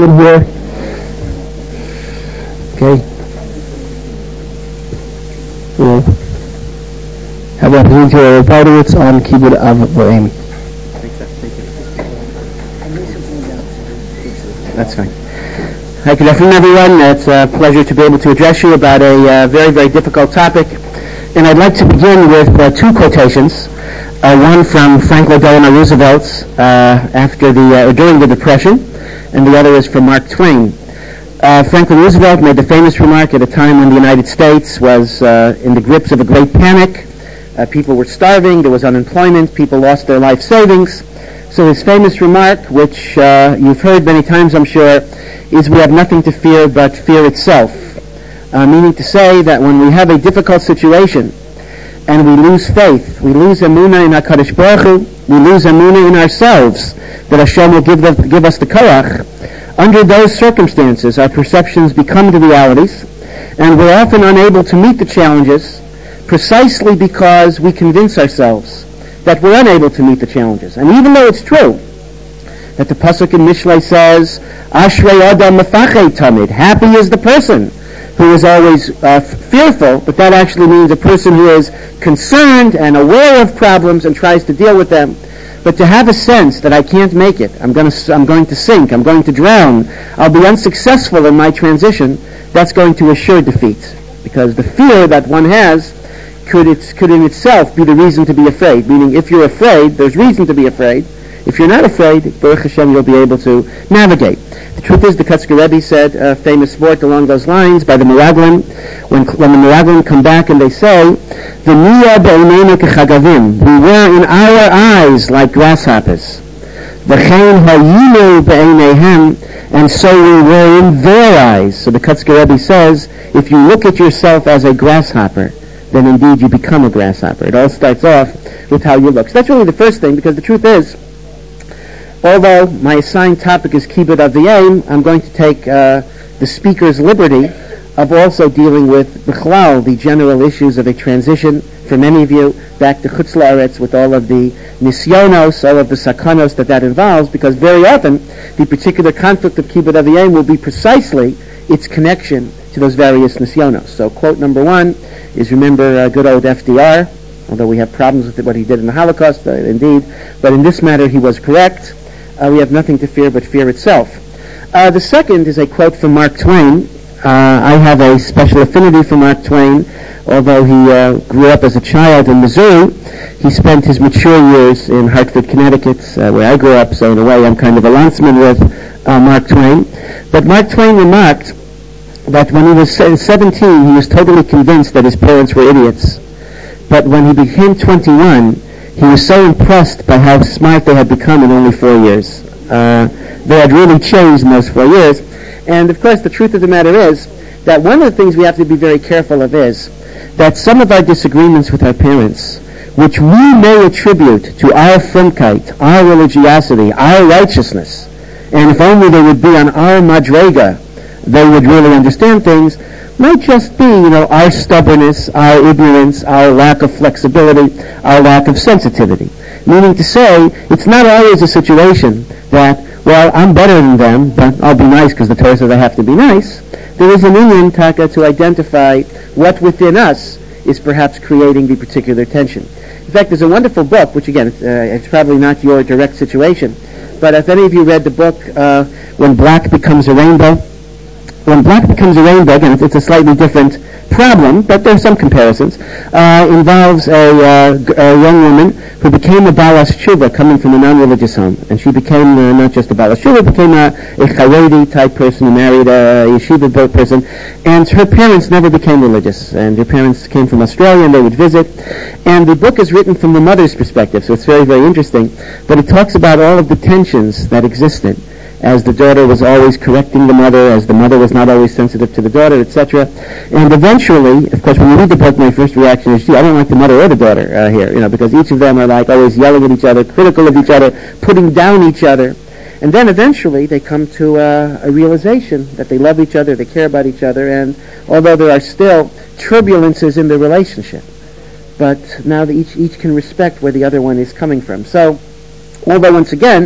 in here? Okay. Well, how about Zinja Parduitz on keyboard of Amy? That's fine. Hi, good afternoon, everyone. It's a pleasure to be able to address you about a very, very difficult topic. And I'd like to begin with two quotations. One from Franklin Delano Roosevelt during the Depression, and the other is from Mark Twain. Franklin Roosevelt made the famous remark at a time when the United States was in the grips of a great panic. People were starving, there was unemployment, people lost their life savings. So his famous remark, which you've heard many times, I'm sure, is we have nothing to fear but fear itself. Meaning to say that when we have a difficult situation and we lose faith, we lose emunah in HaKadosh Baruch Hu, we lose emunah in ourselves, that Hashem will give us the koach. Under those circumstances, our perceptions become the realities, and we're often unable to meet the challenges precisely because we convince ourselves that we're unable to meet the challenges. And even though it's true that the pasuk in Mishlei says, Ashrei Adam Mefachei Tamid, happy is the person who is always fearful, but that actually means a person who is concerned and aware of problems and tries to deal with them. But to have a sense that I can't make it, I'm going to sink, I'm going to drown, I'll be unsuccessful in my transition, that's going to assure defeat. Because the fear that one has could in itself be the reason to be afraid. Meaning, if you're afraid, there's reason to be afraid. If you're not afraid, Baruch Hashem, you'll be able to navigate. The truth is, the Kotzker Rebbe said a famous word along those lines by the Meraglim. When the Meraglim come back and they say, "V'niya be'einenu kechagavim," we were in our eyes like grasshoppers. V'chein hayinu be'eineihem, and so we were in their eyes. So the Kotzker Rebbe says, if you look at yourself as a grasshopper, then indeed you become a grasshopper. It all starts off with how you look. So that's really the first thing, because the truth is, although my assigned topic is Kibbud Aviyim, I'm going to take the speaker's liberty of also dealing with B'chlal, the general issues of a transition for many of you back to Chutz La'aretz, with all of the nisyonos, all of the sakanos that involves, because very often the particular conflict of Kibbud Aviyim will be precisely its connection to those various nisyonos. So quote number one is, remember good old FDR, although we have problems with what he did in the Holocaust, indeed, but in this matter he was correct. We have nothing to fear but fear itself. The second is a quote from Mark Twain. I have a special affinity for Mark Twain. Although he grew up as a child in Missouri, he spent his mature years in Hartford, Connecticut, where I grew up, so in a way I'm kind of a landsman with Mark Twain. But Mark Twain remarked that when he was 17, he was totally convinced that his parents were idiots. But when he became 21, he was so impressed by how smart they had become in only 4 years. They had really changed in those 4 years. And of course, the truth of the matter is that one of the things we have to be very careful of is that some of our disagreements with our parents, which we may attribute to our frumkeit, our religiosity, our righteousness, and if only they would be on our madrega, they would really understand things, might just be, our stubbornness, our ignorance, our lack of flexibility, our lack of sensitivity. Meaning to say, it's not always a situation that, well, I'm better than them, but I'll be nice because the Torah says I have to be nice. There is an inyan taka to identify what within us is perhaps creating the particular tension. In fact, there's a wonderful book, which again, it's probably not your direct situation, but if any of you read the book, When Black Becomes a Rainbow, When Black Becomes a Rainbow, again, it's a slightly different problem, but there are some comparisons, involves a young woman who became a Balas Tshuva coming from a non-religious home. And she became not just a Balas Tshuva, became a Charedi type person who married a yeshiva person. And her parents never became religious. And her parents came from Australia and they would visit. And the book is written from the mother's perspective, so it's very, very interesting. But it talks about all of the tensions that existed, as the daughter was always correcting the mother, as the mother was not always sensitive to the daughter, etc. And eventually, of course, when you read the book, my first reaction is, gee, I don't like the mother or the daughter here, because each of them are like always yelling at each other, critical of each other, putting down each other. And then eventually they come to a realization that they love each other, they care about each other, and although there are still turbulences in the relationship, but now that each can respect where the other one is coming from. So, although once again,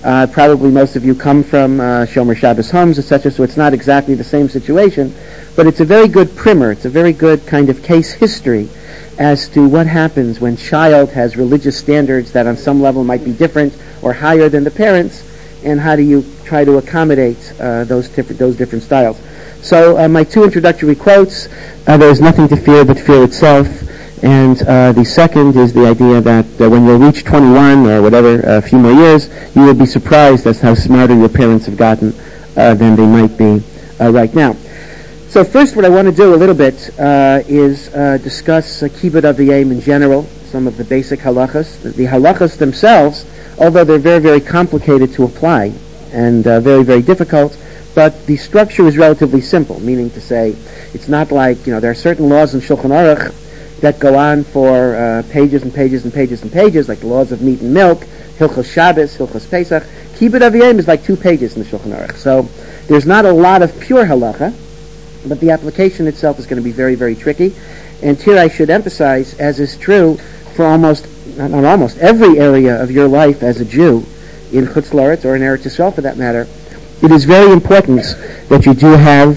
Probably most of you come from Shomer Shabbos homes, etc., so it's not exactly the same situation, but it's a very good primer. It's a very good kind of case history as to what happens when child has religious standards that on some level might be different or higher than the parents, and how do you try to accommodate those different styles. So my two introductory quotes, there is nothing to fear but fear itself, and the second is the idea that when you reach 21 or whatever, a few more years, you will be surprised as how smarter your parents have gotten than they might be right now. So first what I want to do a little bit is discuss Kibbud Aviyim in general, some of the basic halachas. The halachas themselves, although they're very, very complicated to apply and very, very difficult, but the structure is relatively simple, meaning to say it's not like, there are certain laws in Shulchan Aruch that go on for pages and pages and pages and pages, like the laws of meat and milk, Hilchos Shabbos, Hilchos Pesach. Kibbud Aviyim is like 2 pages in the Shulchan Aruch. So there's not a lot of pure halacha, but the application itself is going to be very, very tricky. And here I should emphasize, as is true for not almost every area of your life as a Jew, in Chutz La'aretz or in Eretz Yisrael for that matter, it is very important that you do have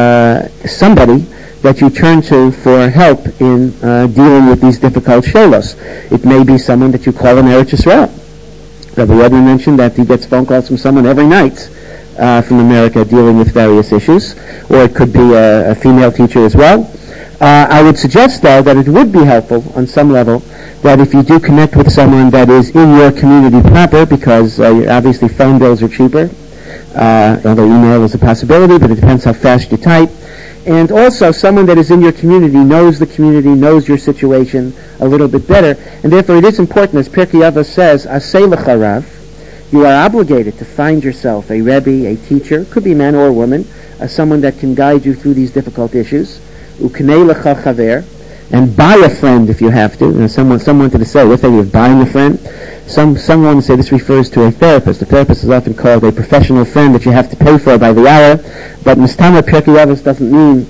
somebody that you turn to for help in dealing with these difficult shelos. It may be someone that you call in Eretz Yisrael. Rabbi Yedlin mentioned that he gets phone calls from someone every night from America dealing with various issues, or it could be a female teacher as well. I would suggest, though, that it would be helpful on some level that if you do connect with someone that is in your community proper, because obviously phone bills are cheaper, although email is a possibility, but it depends how fast you type, and also someone that is in your community, knows your situation a little bit better, and therefore it is important, as Pirkei Avos says, Aseh lecha rav, you are obligated to find yourself a Rebbe, a teacher, could be a man or a woman, someone that can guide you through these difficult issues, Uknei lecha chaver, and buy a friend if you have to. Someone to say, what thing of buying a friend? Someone say this refers to a therapist. A therapist is often called a professional friend that you have to pay for by the hour, but Mistama Pirkei Avos doesn't mean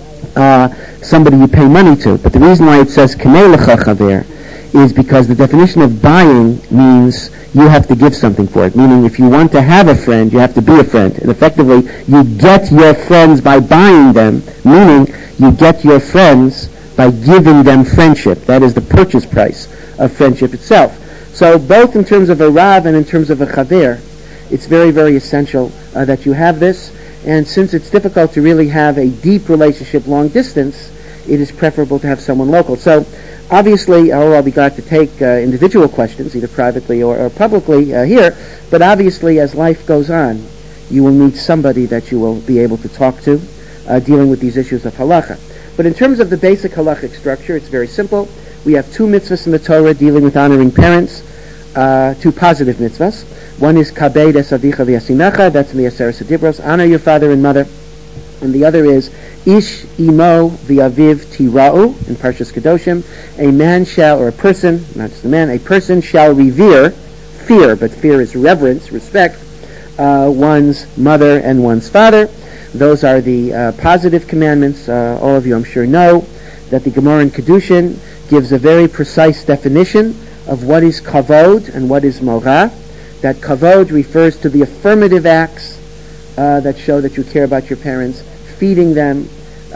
somebody you pay money to. But the reason why it says Knei lecha chaver is because the definition of buying means you have to give something for it. Meaning, if you want to have a friend, you have to be a friend. And effectively, you get your friends by buying them, meaning you get your friends by giving them friendship. That is the purchase price of friendship itself. So both in terms of a Rav and in terms of a Chaver, it's very, very essential that you have this. And since it's difficult to really have a deep relationship long distance, it is preferable to have someone local. So obviously, I'll be glad to take individual questions, either privately or publicly here, but obviously as life goes on, you will meet somebody that you will be able to talk to dealing with these issues of halacha. But in terms of the basic halachic structure, it's very simple. We have 2 mitzvahs in the Torah dealing with honoring parents, 2 positive mitzvahs. One is kabed es avicha v'yasimecha, that's in the Aseret Dibros, honor your father and mother. And the other is ish imo v'aviv tira'u, in Parshas Kedoshim. A man shall, or a person, not just a man, a person shall revere, fear, but fear is reverence, respect, one's mother and one's father. Those are the positive commandments. All of you, I'm sure, know that the Gemara in Kedushin gives a very precise definition of what is kavod and what is mora. That kavod refers to the affirmative acts that show that you care about your parents, feeding them,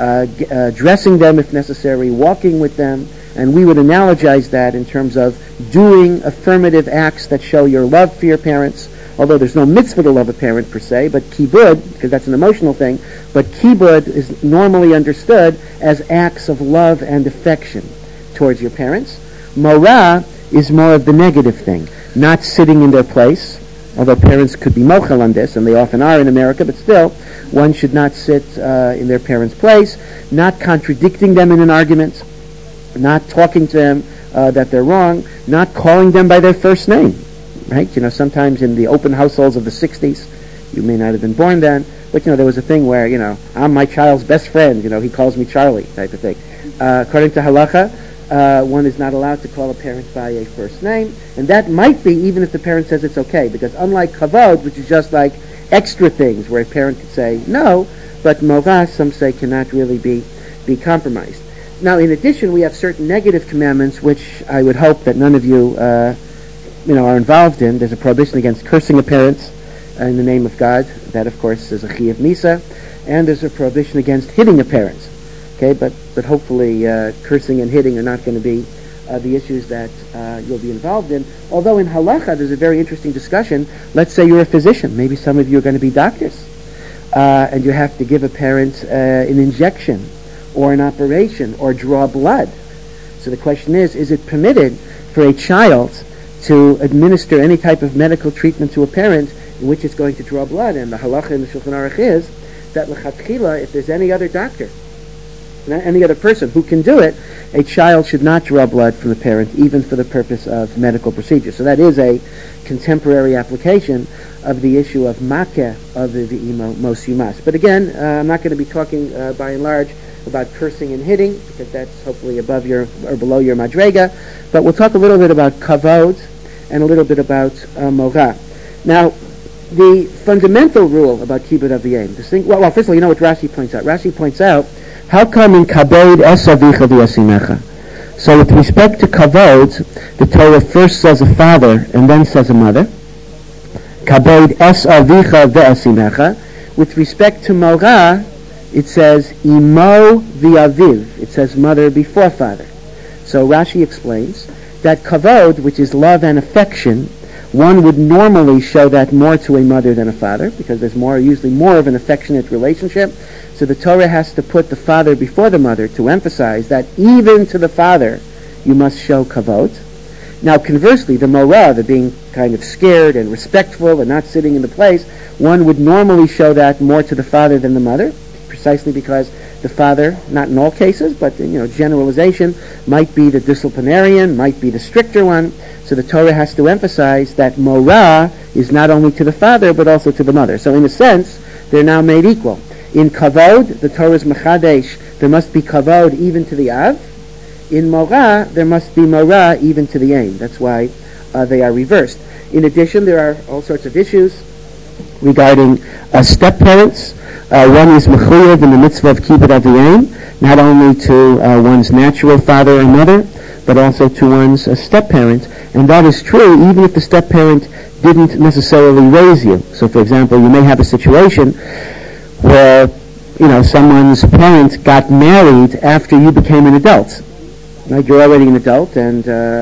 dressing them if necessary, walking with them, and we would analogize that in terms of doing affirmative acts that show your love for your parents, although there's no mitzvah to love a parent per se, but kibud, because that's an emotional thing, but kibud is normally understood as acts of love and affection towards your parents. Mora is more of the negative thing, not sitting in their place, although parents could be mochel on this, and they often are in America, but still, one should not sit in their parents' place, not contradicting them in an argument, not talking to them that they're wrong, not calling them by their first name. Right? Sometimes in the open households of the 60s, you may not have been born then, but there was a thing where, I'm my child's best friend, he calls me Charlie, type of thing. According to halacha, one is not allowed to call a parent by a first name, and that might be even if the parent says it's okay, because unlike kavod, which is just like extra things where a parent could say no, but mora, some say, cannot really be compromised. Now, in addition, we have certain negative commandments, which I would hope that none of you are involved in. There's a prohibition against cursing a parent in the name of God. That, of course, is a chiyuv misa. And there's a prohibition against hitting a parent. Okay, but hopefully cursing and hitting are not going to be the issues that you'll be involved in. Although in halacha there's a very interesting discussion. Let's say you're a physician. Maybe some of you are going to be doctors. And you have to give a parent an injection or an operation or draw blood. So the question is it permitted for a child to administer any type of medical treatment to a parent in which it's going to draw blood? And the halacha in the Shulchan Aruch is that l'chatchila, if there's any other doctor, any other person who can do it, a child should not draw blood from the parent, even for the purpose of medical procedure. So that is a contemporary application of the issue of makeh of the ve'imo mos yumas. But again, I'm not going to be talking by and large about cursing and hitting, because that's hopefully above your or below your madrega. But we'll talk a little bit about kavod and a little bit about mora. Now, the fundamental rule about kibbud aviyim, well, first of all, you know what Rashi points out. Rashi points out, how come in kabod es avicha v'yasimecha? So with respect to kavod, the Torah first says a father and then says a mother. Kabod es avicha v'yasimecha. With respect to mora, it says imo v'aviv. It says mother before father. So Rashi explains that kavod, which is love and affection, one would normally show that more to a mother than a father, because there's usually more of an affectionate relationship. So the Torah has to put the father before the mother to emphasize that even to the father you must show kavod. Now conversely, the morah, the being kind of scared and respectful and not sitting in the place, one would normally show that more to the father than the mother, precisely because the father, not in all cases, but generalization, might be the disciplinarian, might be the stricter one. So the Torah has to emphasize that morah is not only to the father but also to the mother. So in a sense, they're now made equal. In kavod, the Torah is mechadesh, there must be kavod even to the av. In morah, there must be morah even to the aim. That's why they are reversed. In addition, there are all sorts of issues regarding step-parents. One is mechuyev in the mitzvah of kibbud aviyim, not only to one's natural father and mother, but also to one's step-parent. And that is true even if the step-parent didn't necessarily raise you. So for example, you may have a situation where someone's parent got married after you became an adult. Right? You're already an adult, and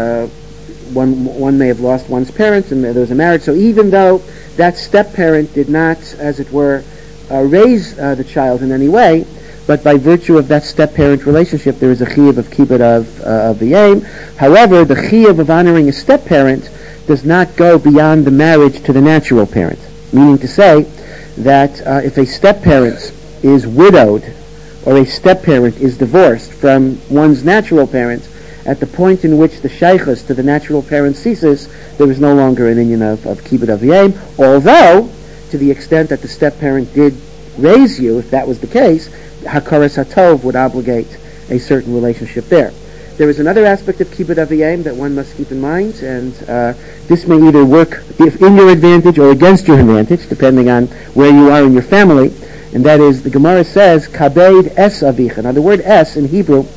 one may have lost one's parents, and there was a marriage. So even though that step-parent did not, as it were, raise the child in any way, but by virtue of that step-parent relationship, there is a chiyuv of kibbud of the aim. However, the chiyuv of honoring a step-parent does not go beyond the marriage to the natural parent. Meaning to say that if a step-parent is widowed or a step-parent is divorced from one's natural parent, at the point in which the shaychus to the natural parent ceases, there is no longer an inyan of kibbud aviyim, although, to the extent that the step-parent did raise you, if that was the case, hakaras hatov would obligate a certain relationship there. There is another aspect of kibbud aviyim that one must keep in mind, and this may either work in your advantage or against your advantage, depending on where you are in your family, and that is, the Gemara says, kabed es avicha. Now the word es in Hebrew,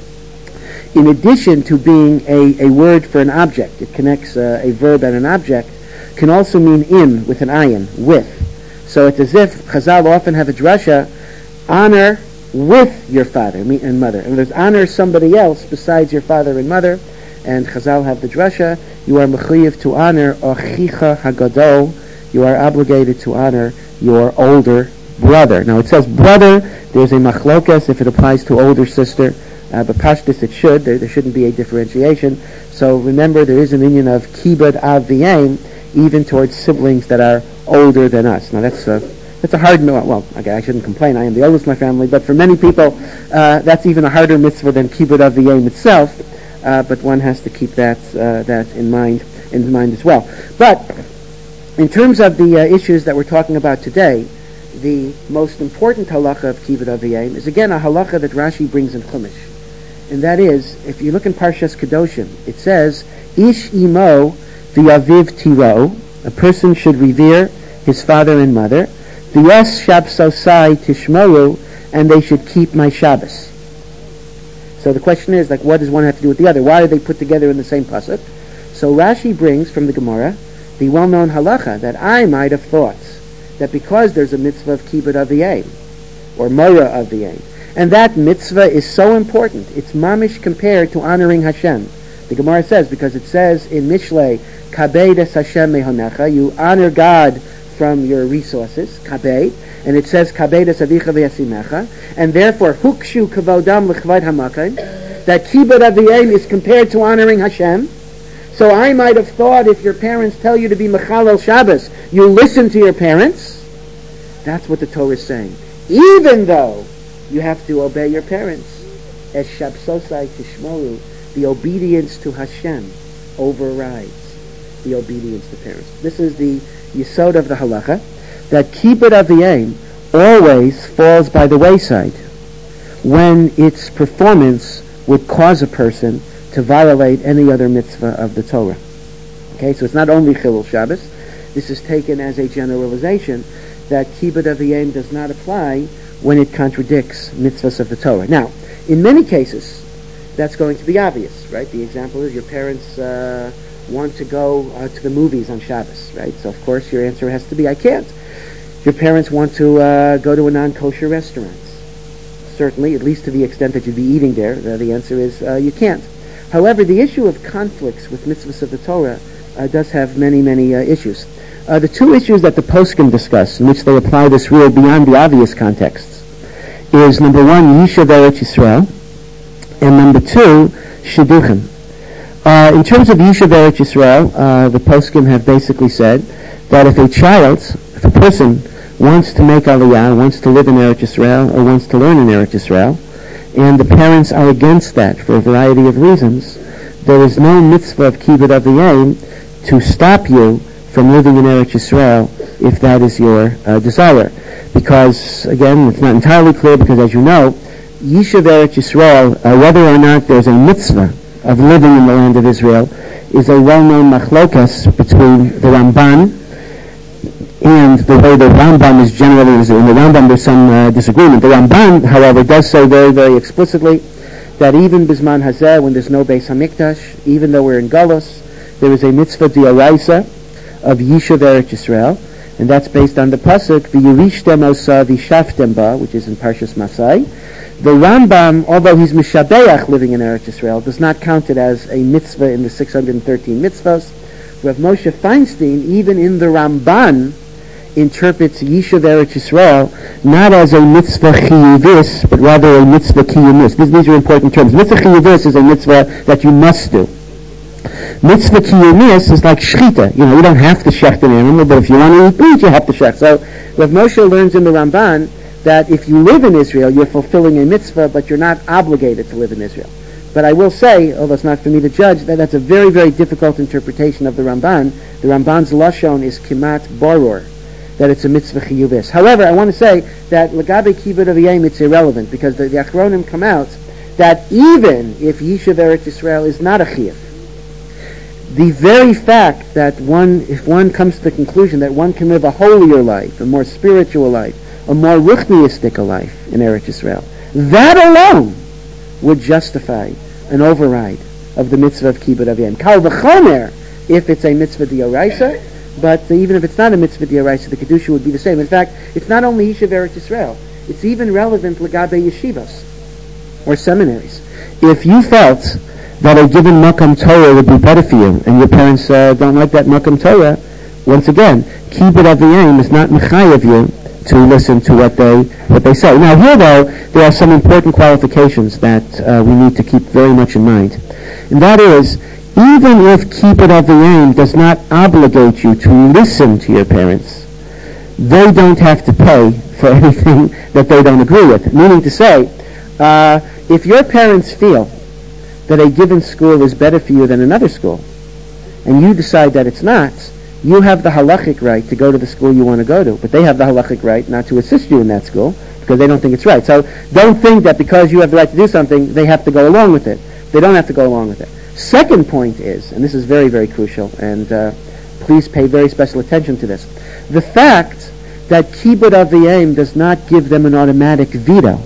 in addition to being a word for an object, it connects a verb and an object, can also mean in, with an ayin, with. So it's as if Chazal often have a drasha, honor with your father and mother. And there's honor somebody else besides your father and mother, and Chazal have the drasha, you are mechuyev to honor achicha hagadol, you are obligated to honor your older brother. Now it says brother, there's a machlokas if it applies to older sister, but pashtus it should, there shouldn't be a differentiation. So remember, there is an inyan of kibbud aviyim even towards siblings that are older than us. Now that's a hard no. Well, okay, I shouldn't complain. I am the oldest in my family, but for many people, that's even a harder mitzvah than kibbud aviyim itself. But one has to keep that in mind as well. But in terms of the issues that we're talking about today, the most important halacha of kibbud aviyim is again a halacha that Rashi brings in Chumash, and that is, if you look in Parshas Kedoshim, it says, "Ish imo v'aviv tiro," a person should revere his father and mother. V'yes shabsosai tishmoru, and they should keep my Shabbos. So the question is, what does one have to do with the other? Why are they put together in the same pasuk? So Rashi brings from the Gemara the well-known halacha that I might have thought that because there's a mitzvah of kibbud aviyim, or mora aviyim, and that mitzvah is so important, it's mamish compared to honoring Hashem. The Gemara says, because it says in Mishlei, kabed es Hashem mehonecha, you honor God from your resources, kabed, and it says kabed es avicha v'yasimecha, and therefore hukshu kavodam l'chvad hamakim, that kibbud aviyim is compared to honoring Hashem. So I might have thought if your parents tell you to be Mechalel Shabbos, you listen to your parents. That's what the Torah is saying. Even though you have to obey your parents. Es shabsosai tishmoru, the obedience to Hashem overrides the obedience to parents. This is the yesod of the halacha, that kibbud aviyim always falls by the wayside when its performance would cause a person to violate any other mitzvah of the Torah. Okay, so it's not only Chilul Shabbos. This is taken as a generalization that kibbud aviyim does not apply when it contradicts mitzvahs of the Torah. Now, in many cases, that's going to be obvious, right? The example is your parents want to go to the movies on Shabbos, right? So, of course, your answer has to be, I can't. Your parents want to go to a non-kosher restaurant. Certainly, at least to the extent that you'd be eating there, the answer is you can't. However, the issue of conflicts with mitzvahs of the Torah does have many, many issues. The two issues that the poskim discuss, in which they apply this rule beyond the obvious contexts, is number one, Yishuv Eretz Yisrael, and number two, Shidduchim. In terms of Yishuv Eretz Yisrael, the poskim have basically said that if a person wants to make Aliyah, wants to live in Eretz Yisrael, or wants to learn in Eretz Yisrael, and the parents are against that for a variety of reasons, there is no mitzvah of kibbud aviyim to stop you from living in Eretz Yisrael if that is your desire. Because, again, it's not entirely clear, because as you know, Yishuv Eretz Yisrael, whether or not there's a mitzvah of living in the land of Israel, is a well-known machlokas between the Ramban and the way the Rambam is generally, in the Rambam there's some disagreement. The Ramban, however, does say very, very explicitly that even Bisman Hazeh, when there's no Beis HaMikdash, even though we're in Galus, there is a mitzvah d'oraisa of Yishuv Eretz Yisrael, and that's based on the pasuk v'yirishtem osa v'shaftem ba, which is in Parshas Masai. The Rambam, although he's mishabeach living in Eretz Yisrael, does not count it as a mitzvah in the 613 mitzvahs. Rav Moshe Feinstein, even in the Ramban, interprets Yishuv Eretz Yisrael not as a mitzvah chiyuvis, but rather a mitzvah kiyumis. These are important terms. Mitzvah chiyuvis is a mitzvah that you must do. Mitzvah kiyumis is like shchita. You know, you don't have to shecht an animal, but if you want to eat meat, you have to shecht. So Rav Moshe learns in the Ramban that if you live in Israel, you're fulfilling a mitzvah, but you're not obligated to live in Israel. But I will say, although it's not for me to judge, that that's a very, very difficult interpretation of the Ramban. The Ramban's lashon is kimat baror, that it's a mitzvah chiyuvis. However, I want to say that Lagabe kibbud aviyim, it's irrelevant, because the Achronim come out that even if Yishuv Eretz Yisrael is not a chiyuv, the very fact that if one comes to the conclusion that one can live a holier life, a more spiritual life, a more ruchniistic life in Eretz Yisrael, that alone would justify an override of the mitzvah of kibbud aviyim. Kal v'chomer, if it's a mitzvah d'oraisa, but even if it's not a mitzvah d'oraisa, the kedusha would be the same. In fact, it's not only Yishuv Eretz Yisrael; it's even relevant l'gabe yeshivas or seminaries. If you felt that a given makam Torah would be better for you, and your parents don't like that makam Torah, once again, kibbud aviyim is not mechayev you to listen to what they say. Now here, though, there are some important qualifications that we need to keep very much in mind. And that is, even if kibbud aviyim does not obligate you to listen to your parents, they don't have to pay for anything that they don't agree with. Meaning to say, if your parents feel that a given school is better for you than another school, and you decide that it's not, you have the halachic right to go to the school you want to go to, but they have the halachic right not to assist you in that school because they don't think it's right. So don't think that because you have the right to do something, they have to go along with it. They don't have to go along with it. Second point is, and this is very, very crucial, and please pay very special attention to this, the fact that kibbud aviyim does not give them an automatic veto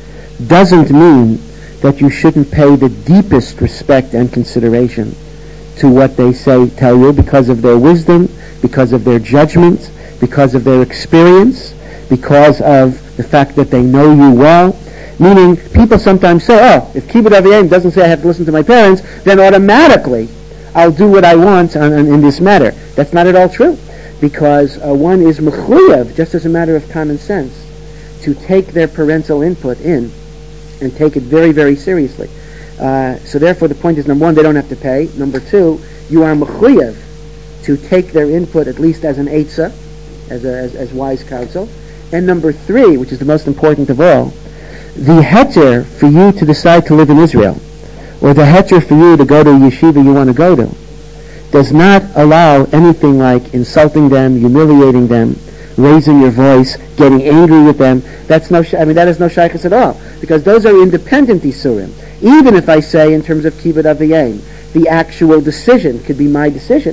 doesn't mean that you shouldn't pay the deepest respect and consideration to what they tell you because of their wisdom, because of their judgment, because of their experience, because of the fact that they know you well. Meaning, people sometimes say, if Kibbud Av V'Yam doesn't say I have to listen to my parents, then automatically I'll do what I want in this matter. That's not at all true. Because one is mechuyev, just as a matter of common sense, to take their parental input in and take it very, very seriously. So therefore the point is, number one, they don't have to pay. Number two, you are mechuyev to take their input at least as an eitzah, as wise counsel. And number three, which is the most important of all, the heter for you to decide to live in Israel, or the heter for you to go to a yeshiva you want to go to, does not allow anything like insulting them, humiliating them, raising your voice, getting angry with them. That is no shaykhus at all, because those are independent isurim. Even if I say in terms of Kibbud Av V'Yam, the actual decision could be my decision.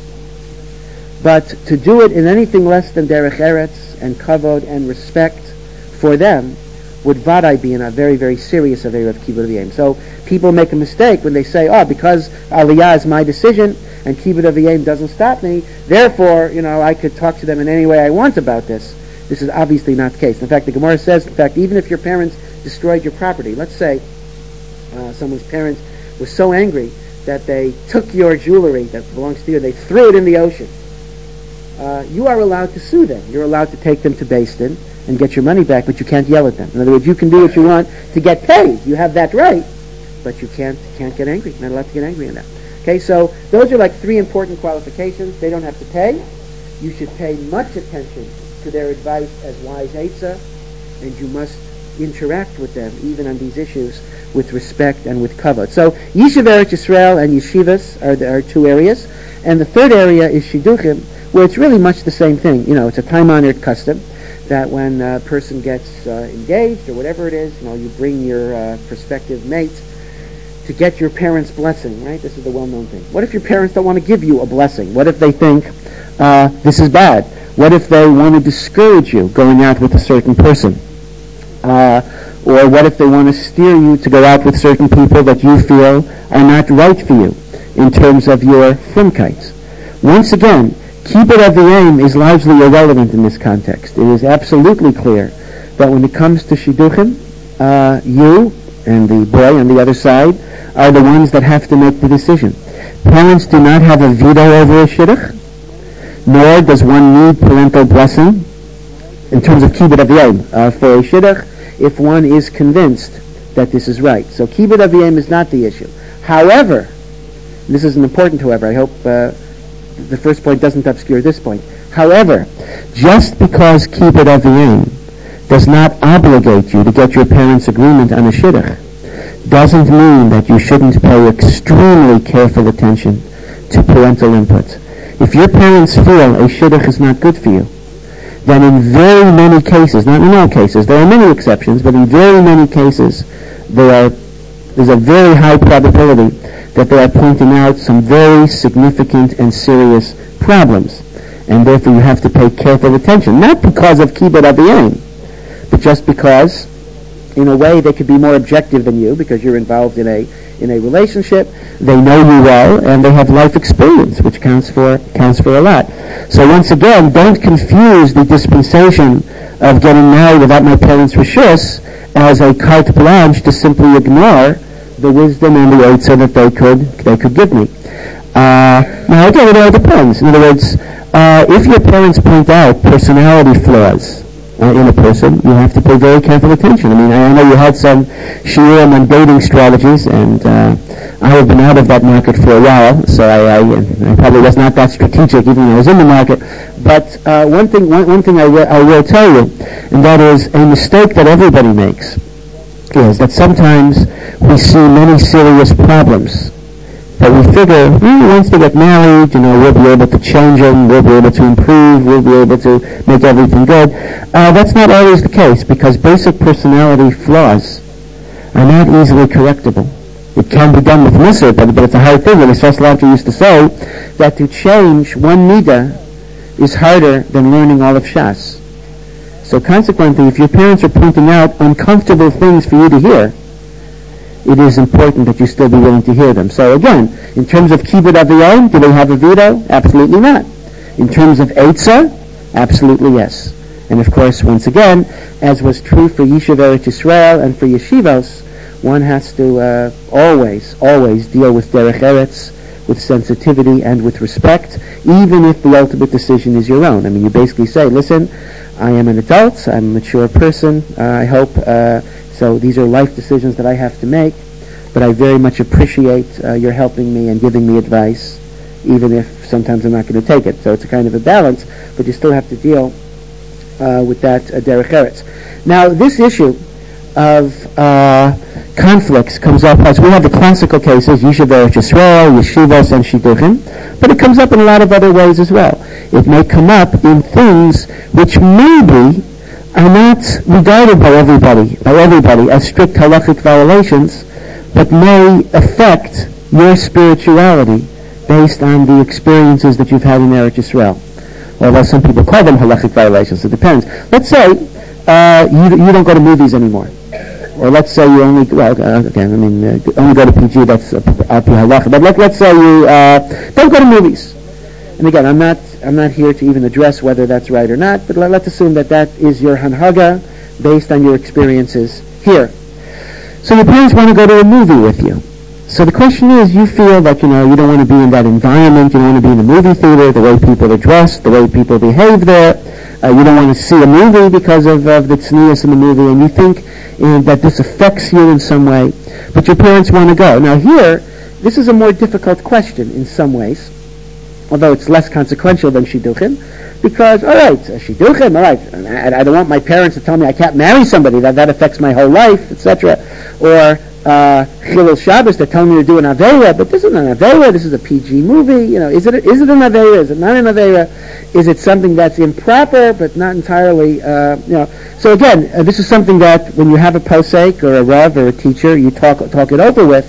But to do it in anything less than derech eretz and kavod and respect for them would vadai be in a very, very serious affair of Kibbud Av V'Yam. So people make a mistake when they say, because Aliyah is my decision and Kibbud Av V'Yam doesn't stop me, therefore, I could talk to them in any way I want about this. This is obviously not the case. In fact, the Gemara says, even if your parents destroyed your property, let's say someone's parents were so angry that they took your jewelry that belongs to you, they threw it in the ocean. You are allowed to sue them. You're allowed to take them to Beis Din and get your money back, but you can't yell at them. In other words, you can do what you want to get paid. You have that right, but you can't get angry. You're not allowed to get angry in that. Okay, so those are like three important qualifications. They don't have to pay. You should pay much attention to their advice as wise eitzah, and you must interact with them even on these issues with respect and with kavod. So Yishuv Eretz Yisrael and yeshivas are two areas, and the third area is shidduchim, where it's really much the same thing. It's a time-honored custom that when a person gets engaged or whatever it is, you bring your prospective mate to get your parents' blessing, right? This is the well-known thing. What if your parents don't want to give you a blessing? What if they think this is bad? What if they want to discourage you going out with a certain person? Or what if they want to steer you to go out with certain people that you feel are not right for you in terms of your frumkeit? Once again, Kibbud Av V'Yam is largely irrelevant in this context. It is absolutely clear that when it comes to shidduchim, you and the boy on the other side are the ones that have to make the decision. Parents do not have a veto over a shidduch, nor does one need parental blessing in terms of Kibbud Av V'Yam for a shidduch if one is convinced that this is right. So Kibbud Av V'Yam is not the issue. However, this is an important however, I hope the first point doesn't obscure this point. However, just because Kibbud Av V'Yam does not obligate you to get your parents' agreement on a shidduch, doesn't mean that you shouldn't pay extremely careful attention to parental input. If your parents feel a shidduch is not good for you, then in very many cases, not in all cases, there are many exceptions, but in very many cases, there's a very high probability that they are pointing out some very significant and serious problems. And therefore you have to pay careful attention. Not because of Kibbud Av V'Yam, but just because, in a way, they could be more objective than you because you're involved in a relationship. They know you well, and they have life experience, which counts for a lot. So once again, don't confuse the dispensation of getting married without my parents' rishus as a carte blanche to simply ignore the wisdom and the eitzah that they could give me. Now again, it all depends. In other words, if your parents point out personality flaws in a person, you have to pay very careful attention. I mean, I know you had some shiurim on dating strategies, and I have been out of that market for a while, so I probably was not that strategic even when I was in the market. But one thing I will tell you, and that is a mistake that everybody makes, is that sometimes we see many serious problems, but we figure, once they get married, we'll be able to change them, we'll be able to improve, we'll be able to make everything good. That's not always the case, because basic personality flaws are not easily correctable. It can be done with Musar, but it's a hard thing. And Saslavta used to say that to change one midah is harder than learning all of Shas. So consequently, if your parents are pointing out uncomfortable things for you to hear, it is important that you still be willing to hear them. So again, in terms of kibbud aviyim, do they have a veto? Absolutely not. In terms of eitzah, absolutely yes. And of course, once again, as was true for Yishuv Eretz Yisrael and for yeshivos, one has to always deal with derech eretz, with sensitivity and with respect, even if the ultimate decision is your own. I mean, you basically say, listen, I am an adult, I'm a mature person, I hope, so these are life decisions that I have to make, but I very much appreciate your helping me and giving me advice, even if sometimes I'm not going to take it. So it's a kind of a balance, but you still have to deal with that derech eretz. Now, this issue of conflicts comes up as we have the classical cases, Yishuv Eretz Yisrael, Yeshivos, and Shidduchim, but it comes up in a lot of other ways as well. It may come up in things which maybe are not regarded by everybody as strict halachic violations, but may affect your spirituality based on the experiences that you've had in Eretz Yisrael. Although some people call them halachic violations, it depends. Let's say you don't go to movies anymore. Or let's say you only, only go to PG, that's Al-Pi Halacha. But let's say you don't go to movies. And again, I'm not here to even address whether that's right or not, but let's assume that is your hanhaga based on your experiences here. So your parents want to go to a movie with you. So the question is, you feel that, you don't want to be in that environment, you don't want to be in the movie theater, the way people are dressed, the way people behave there. You don't want to see a movie because of the tznius in the movie, and you think that this affects you in some way, but your parents want to go. Now here, this is a more difficult question in some ways, although it's less consequential than Shidduchim, because, all right, Shidduchim, all right, I don't want my parents to tell me I can't marry somebody, that affects my whole life, etc., or Chilul Shabbos, they're telling me to do an Aveira, but this isn't an Aveira, this is a PG movie, is it an Aveira, is it not an Aveira, is it something that's improper, but not entirely, So again, this is something that when you have a posek, or a Rav, or a teacher, you talk it over with,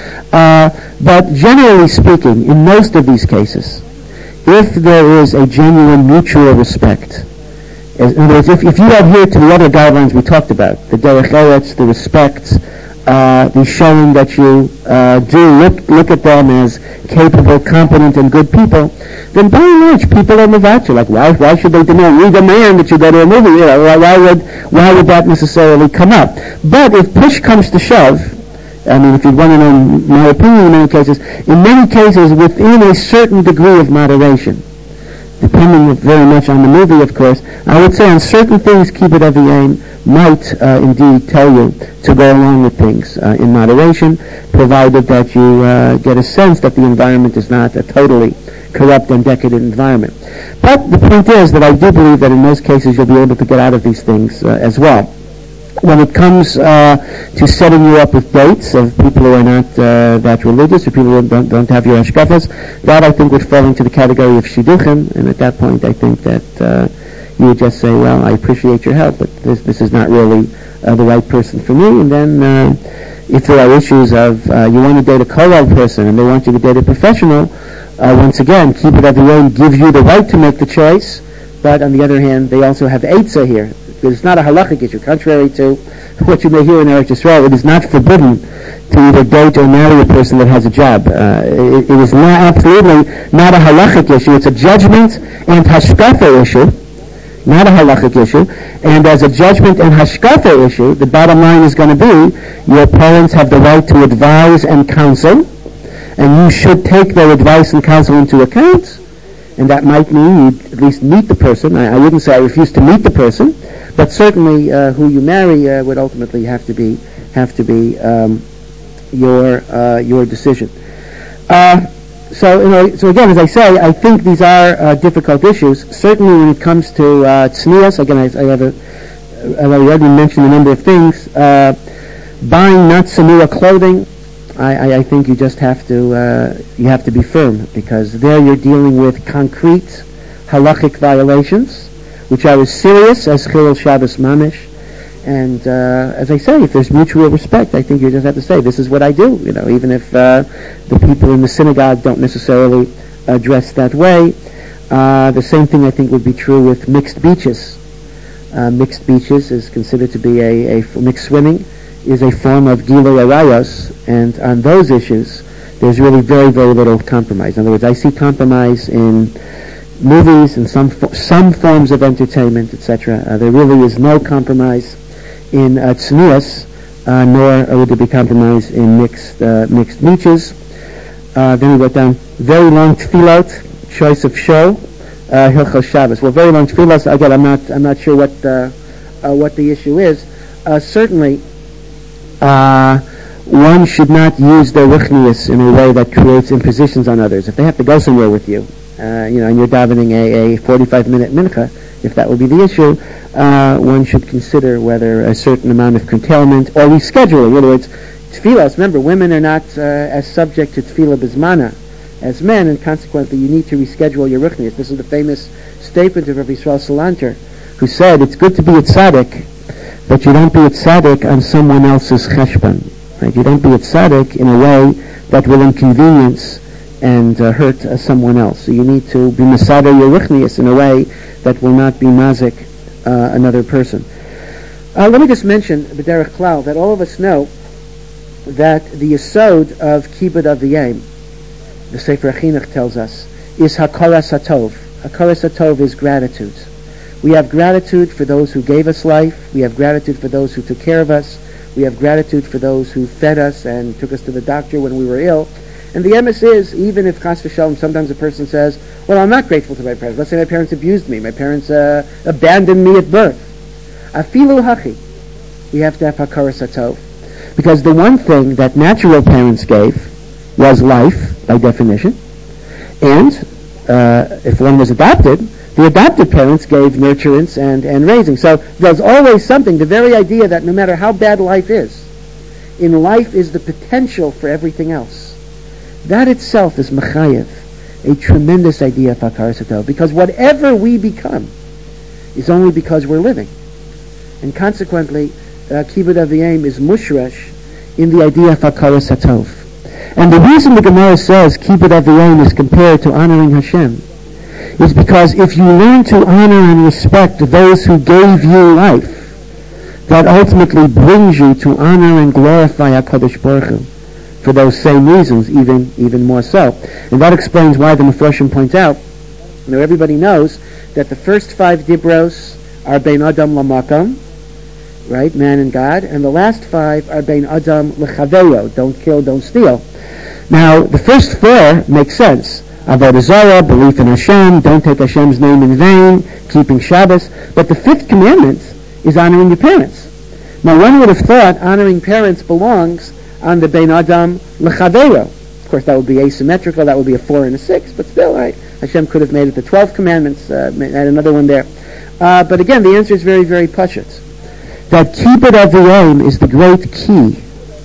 but generally speaking, in most of these cases, if there is a genuine mutual respect, in other words, if you adhere to the other guidelines we talked about, the derech eretz, the respect, the showing that you do look at them as capable, competent, and good people, then by and large, people are mevacher. Like, why should they demand? We demand that you go to a movie. Why would that necessarily come up? But if push comes to shove, I mean, if you want to know my opinion in many cases within a certain degree of moderation, depending very much on the movie, of course, I would say on certain things, kibbud aviyim might indeed tell you to go along with things in moderation, provided that you get a sense that the environment is not a totally corrupt and decadent environment. But the point is that I do believe that in most cases you'll be able to get out of these things as well. When it comes to setting you up with dates of people who are not that religious, or people who don't have your hashkafas, that I think would fall into the category of shidduchim, and at that point I think that you would just say, well, I appreciate your help, but this is not really the right person for me. And then if there are issues of you want to date a kollel person and they want you to date a professional, once again, kibbud aviyim gives you the right to make the choice, but on the other hand, they also have eitzah here. It's not a halachic issue. Contrary to what you may hear in Eretz Yisrael, it is not forbidden to either date or marry a person that has a job. It is absolutely not a halachic issue. It's a judgment and hashkafa issue, not a halachic issue. And as a judgment and hashkafa issue, the bottom line is going to be your parents have the right to advise and counsel, and you should take their advice and counsel into account. And that might mean you at least meet the person. I wouldn't say I refuse to meet the person, but certainly who you marry would ultimately have to be your decision. So again, as I say, I think these are difficult issues. Certainly, when it comes to tznius, again, I've already mentioned a number of things. Buying not sanua clothing, I think you just have to be firm, because there you're dealing with concrete halachic violations, which are as serious as Chilul Shabbos mamish. And as I say, if there's mutual respect, I think you just have to say, this is what I do. Even if the people in the synagogue don't necessarily dress that way. The same thing I think would be true with mixed beaches. Mixed beaches is considered to be a mixed swimming is a form of Gilui Arayos, and on those issues, there's really very, very little compromise. In other words, I see compromise in movies and some forms of entertainment, etc. There really is no compromise in tznius, nor would there be compromise in mixed niches. Then we wrote down very long tefillot, choice of show, Hilchos Shabbos. Well, very long tefillot. Again, I'm not sure what the issue is. Certainly, one should not use their ruchnius in a way that creates impositions on others. If they have to go somewhere with you, and you're davening a 45-minute mincha, if that will be the issue, one should consider whether a certain amount of curtailment or rescheduling. In other words, tefillah, remember, women are not as subject to tefillah bizmana as men, and consequently you need to reschedule your ruchnius. This is the famous statement of Rabbi Yisrael Salanter, who said, it's good to be a tzaddik, but you don't be a tzaddik on someone else's cheshbon. Right? You don't be a tzaddik in a way that will inconvenience and hurt someone else. So you need to be masada your ruchnius in a way that will not be mazik another person. Let me just mention, b'derech klal, that all of us know that the yesod of Kibbud Aviyim, the Sefer Chinuch tells us, is hakaras hatov. Hakaras hatov is gratitude. We have gratitude for those who gave us life. We have gratitude for those who took care of us. We have gratitude for those who fed us and took us to the doctor when we were ill. And the emes is, even if chas v'shalom, sometimes a person says, well, I'm not grateful to my parents. Let's say my parents abused me. My parents abandoned me at birth. Afilu hachi. We have to have hakaras hatov. Because the one thing that natural parents gave was life, by definition. And if one was adopted, the adopted parents gave nurturance and raising. So there's always something, the very idea that no matter how bad life is, in life is the potential for everything else. That itself is mechayev, a tremendous idea of hakaras hatov, because whatever we become is only because we're living. And consequently, Kibbud Aviyim is mushrash in the idea of hakaras hatov. And the reason the Gemara says Kibbud Aviyim is compared to honoring Hashem is because if you learn to honor and respect those who gave you life, that ultimately brings you to honor and glorify HaKadosh Baruch Hu for those same reasons, even more so. And that explains why the Mefarshim point out, everybody knows that the first 5 dibros are Bein Adam Lamakam, right, man and God, and the last 5 are Bein Adam Lechaveyo, don't kill, don't steal. Now, the first 4 make sense. Avodah Zarah, belief in Hashem, don't take Hashem's name in vain, keeping Shabbos. But the 5th commandment is honoring your parents. Now, one would have thought honoring parents belongs on the Bein Adam Lechaveyo. Of course, that would be asymmetrical, that would be a 4 and a 6, but still, right, Hashem could have made it the 12th commandments, add another one there. But again, the answer is very, very pashut. That Kibbud Aviyim is the great key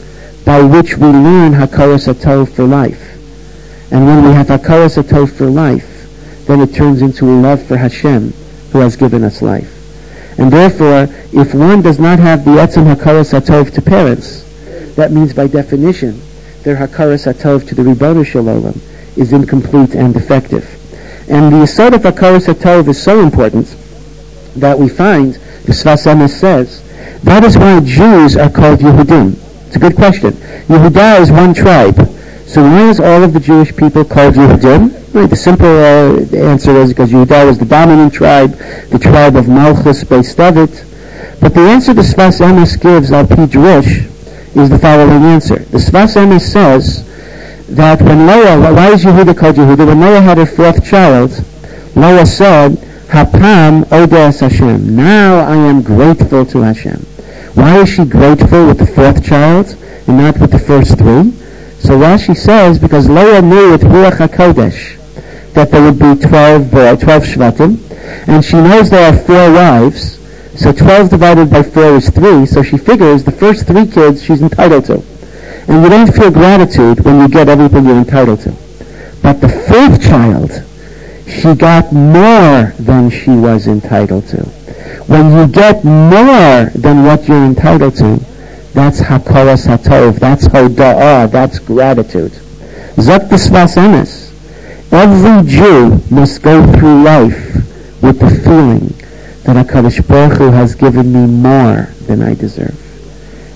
by which we learn hakaras hatov for life. And when we have hakaras hatov for life, then it turns into a love for Hashem, who has given us life. And therefore, if one does not have the etzem hakaras hatov to parents, that means by definition, their hakaras hatov to the Ribono Shel Olam is incomplete and defective. And the yesod of hakaras hatov is so important that we find, the Sfas Emes says, that is why Jews are called Yehudim. It's a good question. Yehudah is one tribe. So why is all of the Jewish people called Yehudim? Right, the simple answer is because Yehudah was the dominant tribe, the tribe of Malchus Beis David. But the answer the Sfas Emes gives, Al Pi Drush, is the following answer. The Sfas Emes says that when Leah, why is Yehudah called Yehudah? When Leah had her 4th child, Leah said, Hapam Odes Hashem. Now I am grateful to Hashem. Why is she grateful with the 4th child and not with the first 3? So Rashi says, because Leah knew with Ruach HaKodesh that there would be 12 Shvatim, and she knows there are 4 wives, so 12 divided by 4 is 3, so she figures the first 3 kids she's entitled to. And you don't feel gratitude when you get everything you're entitled to. But the 4th child, she got more than she was entitled to. When you get more than what you're entitled to, that's hakaras hatov, that's hoda'ah, that's gratitude. Zok the Sfas Emes. Every Jew must go through life with the feeling that HaKadosh Baruch Hu has given me more than I deserve.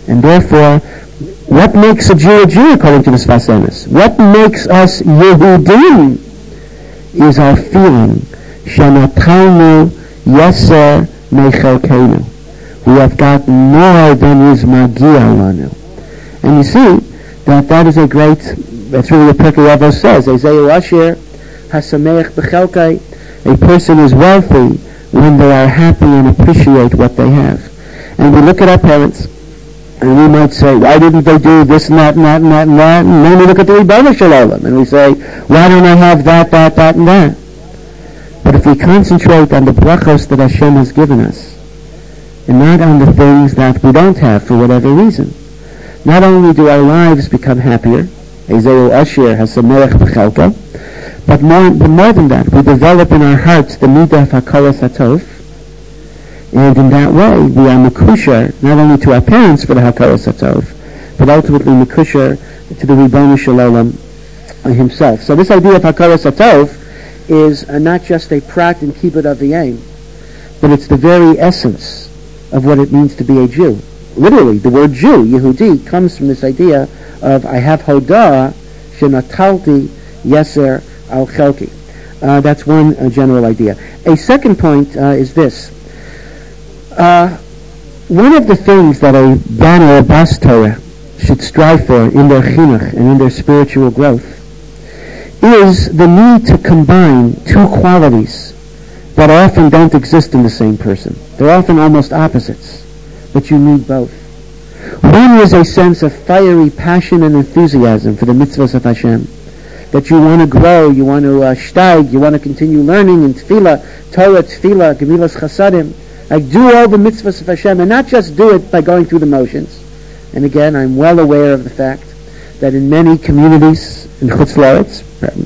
And therefore, what makes a Jew according to the Sfas Emes? What makes us Yehudim is our feeling, Shenatalnu Yeser Mechelkeinu. We have gotten more than is Magia Lanu. And you see that is a great, that's really what Pirkei Avos says, Ezehu Asher Hasameach B'Chelkai, a person is wealthy when they are happy and appreciate what they have. And we look at our parents, and we might say, why didn't they do this and that and that and that and that? And then we look at the Rebbeinu Shalom, and we say, why don't I have that, that, that, and that? But if we concentrate on the brachos that Hashem has given us, and not on the things that we don't have for whatever reason, not only do our lives become happier, Ezehu Asher Hasameach B'Chelka, but more than that, we develop in our hearts the midah of Hakaras HaTov, and in that way we are mekusher not only to our parents for the Hakaras HaTov, but ultimately mekusher to the Rebbeinu Shalom himself. So this idea of Hakaras HaTov is not just a prat and kibbud aviyim, but it's the very essence of what it means to be a Jew. Literally, the word Jew, Yehudi, comes from this idea of I have hodah shenatalti yeser al chelki. That's one general idea. A second point is this. One of the things that a ban or a bas Torah should strive for in their chinuch and in their spiritual growth is the need to combine two qualities that often don't exist in the same person. They're often almost opposites, but you need both. One is a sense of fiery passion and enthusiasm for the mitzvahs of Hashem, that you want to grow, you want to steig, you want to continue learning in tefillah, Torah, tefillah, gemilas chasadim, like do all the mitzvahs of Hashem, and not just do it by going through the motions. And again, I'm well aware of the fact that in many communities in Chutz La'aretz,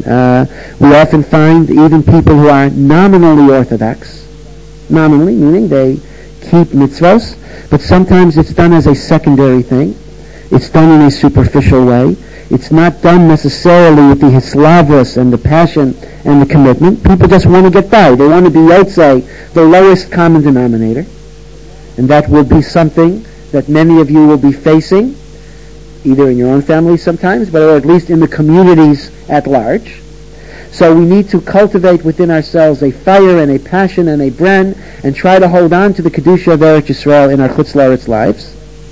we often find even people who are nominally Orthodox, nominally, meaning they keep mitzvahs, but sometimes it's done as a secondary thing. It's done in a superficial way. It's not done necessarily with the hislavos and the passion and the commitment. People just want to get by. They want to be yotzei, the lowest common denominator. And that will be something that many of you will be facing, either in your own family sometimes, but or at least in the communities at large. So we need to cultivate within ourselves a fire and a passion and a bren, and try to hold on to the Kedusha of Eretz Yisrael in our Chutz La'aretz lives.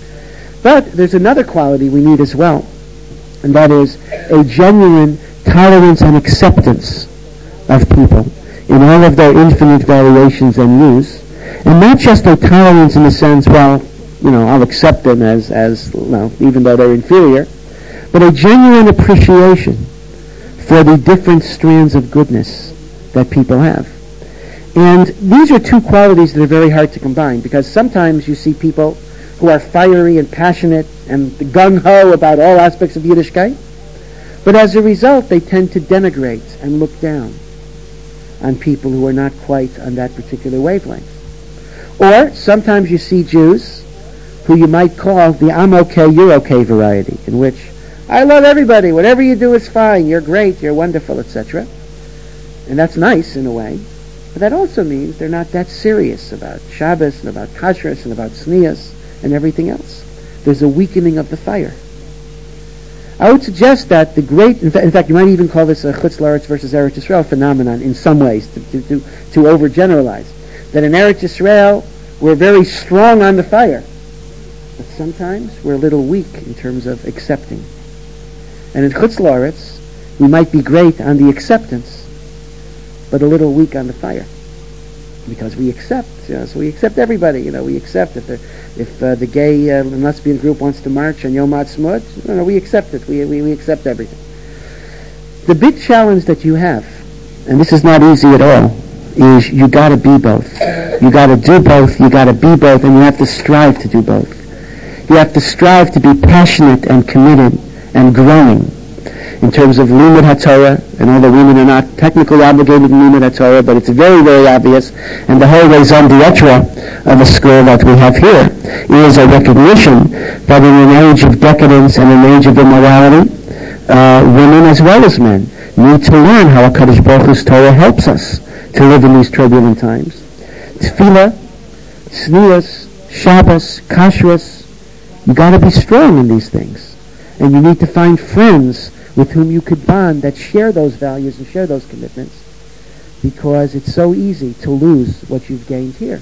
But there's another quality we need as well, and that is a genuine tolerance and acceptance of people in all of their infinite variations and views, and not just a tolerance in the sense, well, I'll accept them as even though they're inferior, but a genuine appreciation for the different strands of goodness that people have. And these are two qualities that are very hard to combine, because sometimes you see people who are fiery and passionate and gung-ho about all aspects of Yiddishkeit, but as a result they tend to denigrate and look down on people who are not quite on that particular wavelength. Or sometimes you see Jews who you might call the I'm okay, you're okay variety, in which I love everybody, whatever you do is fine, you're great, you're wonderful, etc. And that's nice in a way, but that also means they're not that serious about Shabbos and about Kashrus and about Tznius and everything else. There's a weakening of the fire. I would suggest that the great, in fact you might even call this a Chutz La'aretz versus Eretz Yisrael phenomenon in some ways, to overgeneralize, that in Eretz Yisrael we're very strong on the fire, but sometimes we're a little weak in terms of accepting. And in Chutz La'aretz, we might be great on the acceptance, but a little weak on the fire, because we accept. So we accept everybody. We accept if the gay and lesbian group wants to march on Yom Ha'atzmaut, we accept it. We accept everything. The big challenge that you have, and this is not easy at all, is you got to be both. You got to do both. You got to be both, and you have to strive to do both. You have to strive to be passionate and committed and growing in terms of Limud HaTorah, and although women are not technically obligated in Limud HaTorah, but it's very, very obvious, and the whole raison d'etre of the school that we have here is a recognition that in an age of decadence and an age of immorality, women as well as men need to learn how HaKadosh Baruch Hu's Torah helps us to live in these turbulent times. Tefillah, Tznius, Shabbos, Kashrus, You got to be strong in these things. And you need to find friends with whom you could bond that share those values and share those commitments, because it's so easy to lose what you've gained here.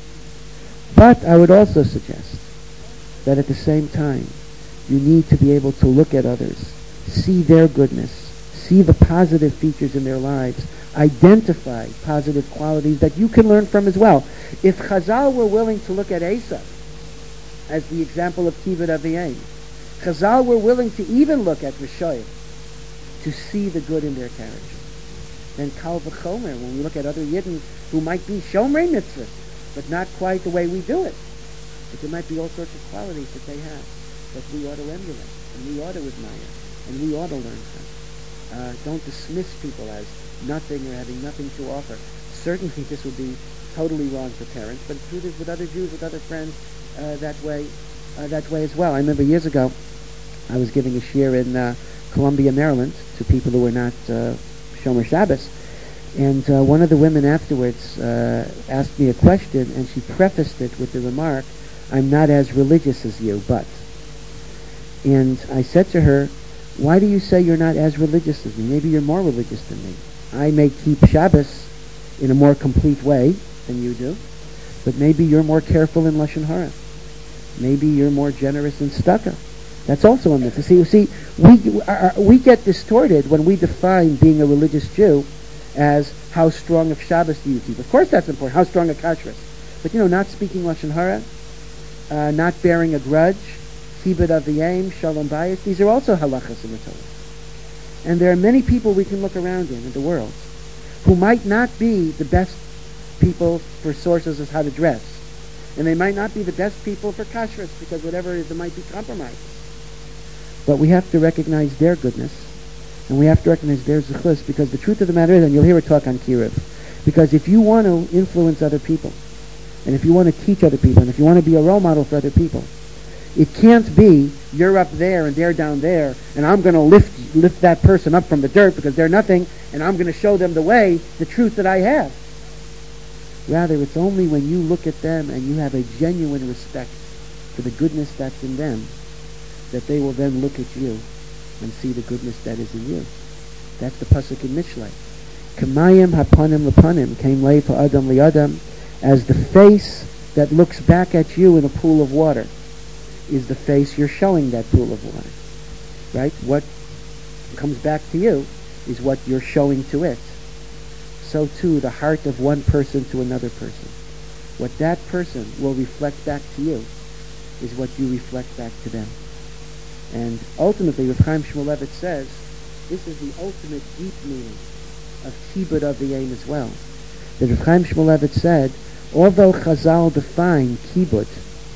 But I would also suggest that at the same time, you need to be able to look at others, see their goodness, see the positive features in their lives, identify positive qualities that you can learn from as well. If Chazal were willing to look at Esav as the example of Kivud Aviyim, Chazal were willing to even look at Rishoyim to see the good in their character, then Kal V'chomer, when we look at other Yidden who might be Shomrei Mitzvah, but not quite the way we do it, but there might be all sorts of qualities that they have that we ought to emulate, and we ought to admire, and we ought to learn from. Don't dismiss people as nothing or having nothing to offer. Certainly this would be totally wrong for parents, but the truth is with other Jews, with other friends, that way as well. I remember years ago, I was giving a shiur in Columbia, Maryland, to people who were not Shomer Shabbos, and one of the women afterwards asked me a question, and she prefaced it with the remark, "I'm not as religious as you, but..." And I said to her, "Why do you say you're not as religious as me? Maybe you're more religious than me. I may keep Shabbos in a more complete way than you do, but maybe you're more careful in Lashon Hara. Maybe you're more generous in tzedakah. That's also a mitzvah." See, we get distorted when we define being a religious Jew as how strong of Shabbos do you keep. Of course that's important, how strong a kashrus. But not speaking Lashon Hara, not bearing a grudge, Kibud Aviyim, Shalom Bayis, these are also halachas in the Torah. And there are many people we can look around in the world who might not be the best people for sources of how to dress. And they might not be the best people for kashrus, because whatever it is, there might be compromises. But we have to recognize their goodness, and we have to recognize their zechus, because the truth of the matter is, and you'll hear a talk on kiruv, because if you want to influence other people, and if you want to teach other people, and if you want to be a role model for other people, it can't be you're up there and they're down there, and I'm going to lift that person up from the dirt because they're nothing, and I'm going to show them the way, the truth that I have. Rather, it's only when you look at them and you have a genuine respect for the goodness that's in them that they will then look at you and see the goodness that is in you. That's the pasuk in Mishlei. Kamayim hapanim lepanim came lei Adam liadam, as the face that looks back at you in a pool of water is the face you're showing that pool of water. Right? What comes back to you is what you're showing to it. So too, the heart of one person to another person. What that person will reflect back to you is what you reflect back to them. And ultimately, Rav Chaim Shmulevitz says, this is the ultimate deep meaning of Kibud Aviyim as well. That Rav Chaim Shmulevitz said, although Chazal define Kibud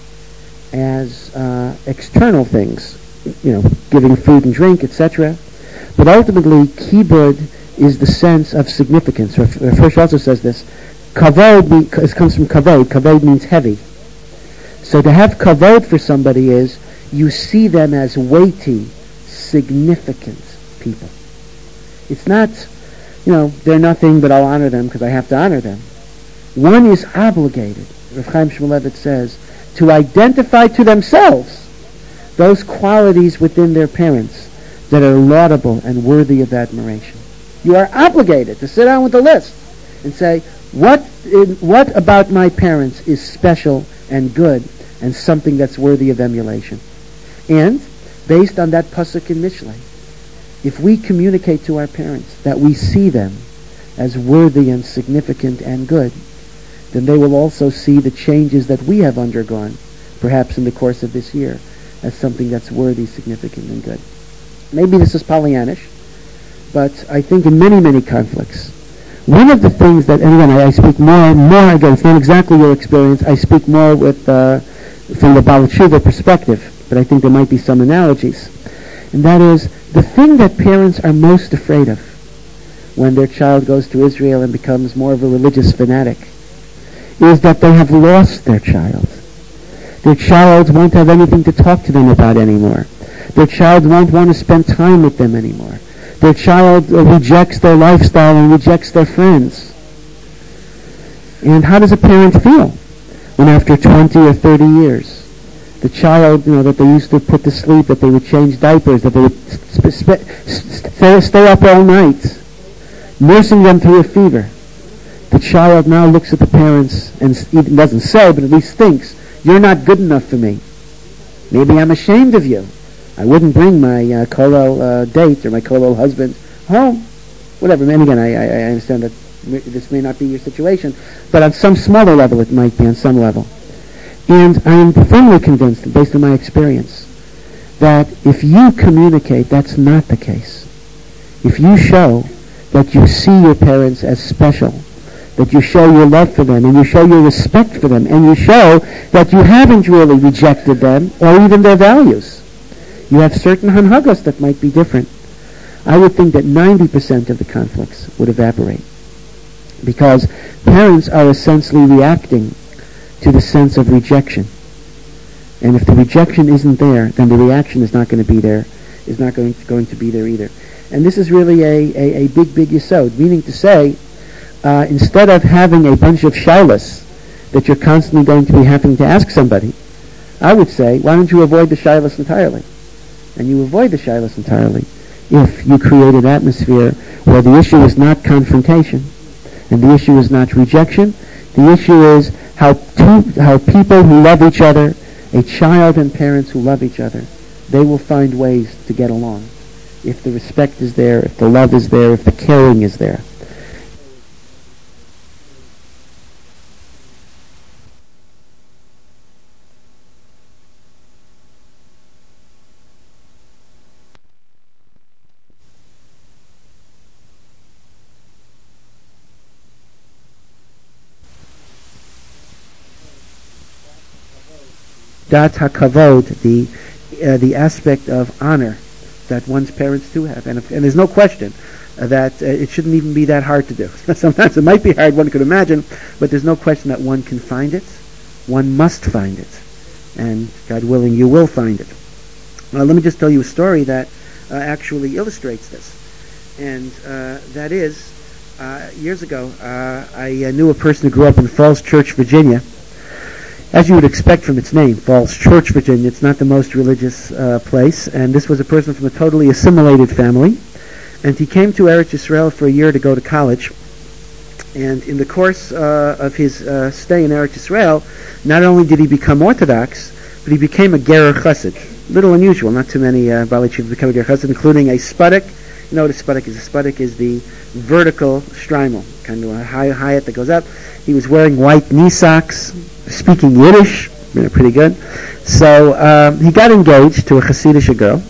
as external things, giving food and drink, etc., but ultimately Kibud is the sense of significance. First also says this, Kavod comes from Kavod. Kavod means heavy. So to have Kavod for somebody is, you see them as weighty, significant people. It's not, they're nothing, but I'll honor them because I have to honor them. One is obligated, Rav Chaim Shmulevitz says, to identify to themselves those qualities within their parents that are laudable and worthy of admiration. You are obligated to sit down with the list and say, what about my parents is special and good and something that's worthy of emulation? And based on that pasuk in Mishlei, if we communicate to our parents that we see them as worthy and significant and good, then they will also see the changes that we have undergone, perhaps in the course of this year, as something that's worthy, significant, and good. Maybe this is Pollyannish, but I think in many, many conflicts, one of the things that, and again, I speak more, again, it's not exactly your experience, I speak more with from the Baal Tshuva perspective, but I think there might be some analogies. And that is, the thing that parents are most afraid of when their child goes to Israel and becomes more of a religious fanatic is that they have lost their child. Their child won't have anything to talk to them about anymore. Their child won't want to spend time with them anymore. Their child rejects their lifestyle and rejects their friends. And how does a parent feel when after 20 or 30 years The child, that they used to put to sleep, that they would change diapers, that they would stay up all night, nursing them through a fever. The child now looks at the parents and even doesn't say, but at least thinks, you're not good enough for me. Maybe I'm ashamed of you. I wouldn't bring my kollel date or my kollel husband home. Whatever. And again, I understand that this may not be your situation, but on some smaller level it might be, on some level. And I am firmly convinced, based on my experience, that if you communicate, that's not the case. If you show that you see your parents as special, that you show your love for them, and you show your respect for them, and you show that you haven't really rejected them, or even their values. You have certain hanhagos that might be different. I would think that 90% of the conflicts would evaporate. Because parents are essentially reacting to the sense of rejection. And if the rejection isn't there, then the reaction is not going to be there, is not going to be there either. And this is really a big yesod, meaning to say, instead of having a bunch of shilas that you're constantly going to be having to ask somebody, I would say, why don't you avoid the shilas entirely? And you avoid the shilas entirely if you create an atmosphere where the issue is not confrontation, and the issue is not rejection. The issue is how people who love each other, a child and parents who love each other, they will find ways to get along. If the respect is there, if the love is there, if the caring is there. Dat hakavod, the aspect of honor that one's parents do have, and there's no question that it shouldn't even be that hard to do. Sometimes it might be hard, one could imagine, but there's no question that one can find it. One must find it, and God willing, you will find it. Let me just tell you a story that actually illustrates this, and that is, years ago, I knew a person who grew up in Falls Church, Virginia. As you would expect from its name, Falls Church, Virginia, it's not the most religious place, and this was a person from a totally assimilated family, and he came to Eretz Yisrael for a year to go to college, and in the course of his stay in Eretz Yisrael, not only did he become Orthodox, but he became a Gerer Chassid. Little unusual, not too many Baalei Teshuva become a Gerer Chassid, including a Spudik. You know what a Spudik is? A Spudik is the vertical shtreimel, kind of a hayat that goes up. He was wearing white knee socks, speaking Yiddish, pretty good. So he got engaged to a Hasidic girl,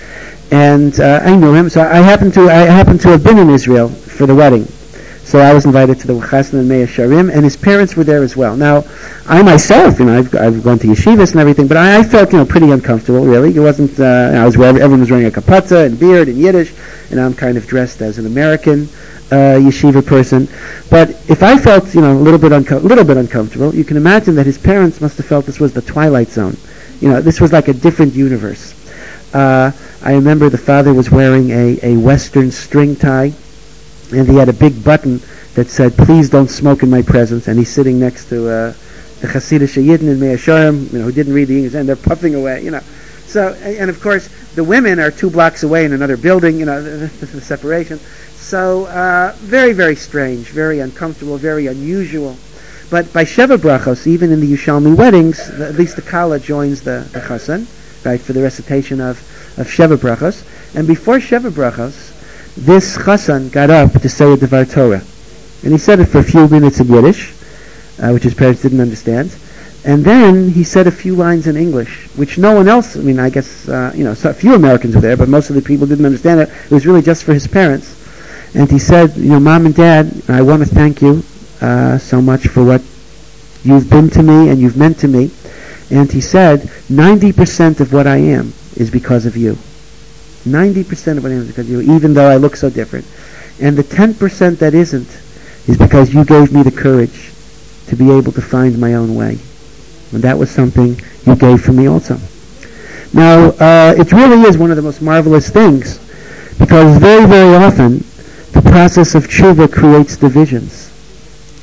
and I knew him. So I happened to have been in Israel for the wedding. So I was invited to the Chasna and Mea Sharim, and his parents were there as well. Now, I myself, I've gone to yeshivas and everything, but I felt, pretty uncomfortable. Really, it wasn't. Everyone was wearing a kapatza and beard and Yiddish, and I'm kind of dressed as an American yeshiva person. But if I felt, a little bit uncomfortable, you can imagine that his parents must have felt this was the Twilight Zone. This was like a different universe. I remember the father was wearing a Western string tie, and he had a big button that said, "Please don't smoke in my presence." And he's sitting next to the Hasidic Yidden in Mea Sharim, who didn't read the English, and they're puffing away, So, and of course, the women are 2 blocks away in another building, the separation. So, very, very strange, very uncomfortable, very unusual. But by Sheva Brachos, even in the Yerushalmi weddings, at least the Kala joins the Chassan, right, for the recitation of Sheva Brachos. And before Sheva Brachos, this Chassan got up to say a Devar Torah. And he said it for a few minutes in Yiddish, which his parents didn't understand. And then he said a few lines in English, which no one else, I guess, so a few Americans were there, but most of the people didn't understand it. It was really just for his parents. And he said, Mom and Dad, I want to thank you so much for what you've been to me and you've meant to me. And he said, 90% of what I am is because of you. 90% of what I am is because of you, even though I look so different. And the 10% that isn't is because you gave me the courage to be able to find my own way. And that was something you gave for me also. Now, it really is one of the most marvelous things, because very, very often the process of tshuva creates divisions.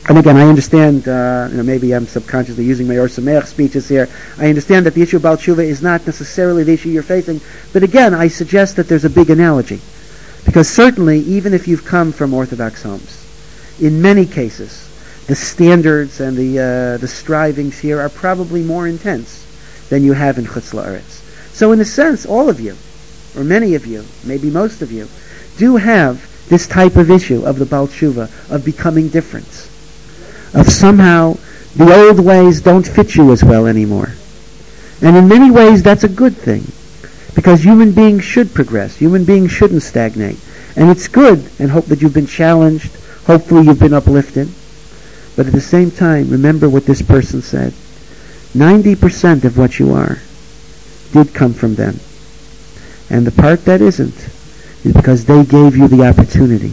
And again, I understand, maybe I'm subconsciously using my Or Sameach speeches here. I understand that the issue of Baal Tshuva is not necessarily the issue you're facing. But again, I suggest that there's a big analogy. Because certainly, even if you've come from Orthodox homes, in many cases, the standards and the strivings here are probably more intense than you have in Chutz La'aretz. So in a sense, all of you, or many of you, maybe most of you, do have this type of issue of the Baal Tshuva, of becoming different, of somehow the old ways don't fit you as well anymore. And in many ways that's a good thing, because human beings should progress, human beings shouldn't stagnate. And it's good, and hope that you've been challenged, hopefully you've been uplifted. But at the same time, remember what this person said. 90% of what you are did come from them. And the part that isn't is because they gave you the opportunity,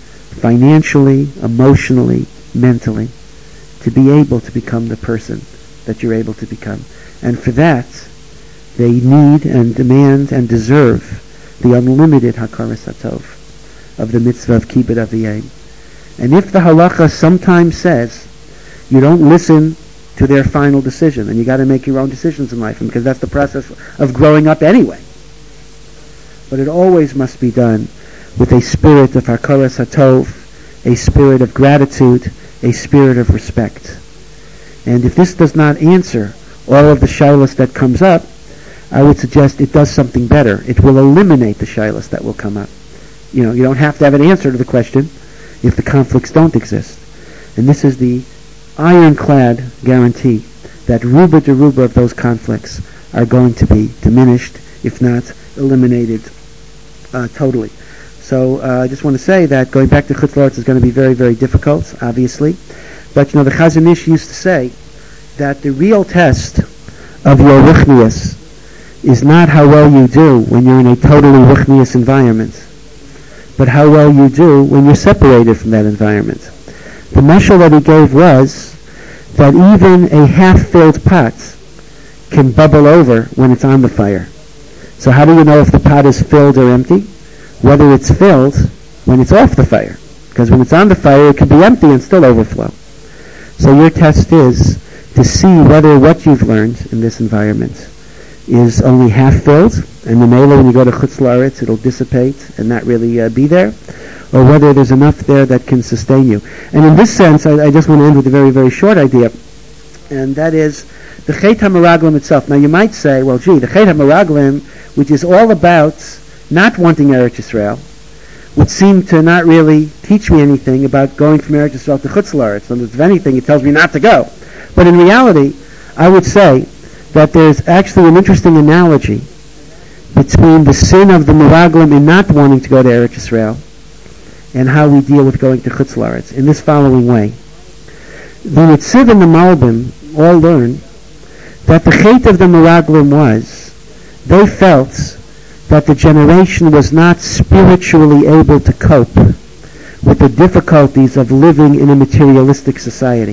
financially, emotionally, mentally, to be able to become the person that you're able to become. And for that, they need and demand and deserve the unlimited Hakaras HaTov of the mitzvah of Kibbud Aviyim. And if the halacha sometimes says you don't listen to their final decision, and you got to make your own decisions in life, because that's the process of growing up anyway. But it always must be done with a spirit of Hakaras HaTov, a spirit of gratitude, a spirit of respect. And if this does not answer all of the shilas that comes up, I would suggest it does something better. It will eliminate the shilas that will come up. You don't have to have an answer to the question if the conflicts don't exist. And this is the ironclad guarantee that ruba de ruba of those conflicts are going to be diminished, if not eliminated totally. So I just want to say that going back to Chutz La'aretz is going to be very, very difficult, obviously. But the Chazon Ish used to say that the real test of your ruchnius is not how well you do when you're in a totally ruchnius environment, but how well you do when you're separated from that environment. The mashal that he gave was that even a half-filled pot can bubble over when it's on the fire. So how do you know if the pot is filled or empty? Whether it's filled when it's off the fire. Because when it's on the fire, it can be empty and still overflow. So your test is to see whether what you've learned in this environment is only half-filled, and the mela, when you go to Chutz La'aretz, it'll dissipate and not really be there, or whether there's enough there that can sustain you. And in this sense, I just want to end with a very, very short idea, and that is the Chet HaMeraglim itself. Now you might say, well, the Chet HaMeraglim, which is all about not wanting Eretz Yisrael, would seem to not really teach me anything about going from Eretz Yisrael to Chutz La'aretz. And if anything, it tells me not to go. But in reality, I would say that there's actually an interesting analogy between the sin of the Meraglim in not wanting to go to Eretz Yisrael and how we deal with going to Chutz La'aretz in this following way. The Nitziv and the Malbim all learn that the Chet of the Meraglim was they felt that the generation was not spiritually able to cope with the difficulties of living in a materialistic society.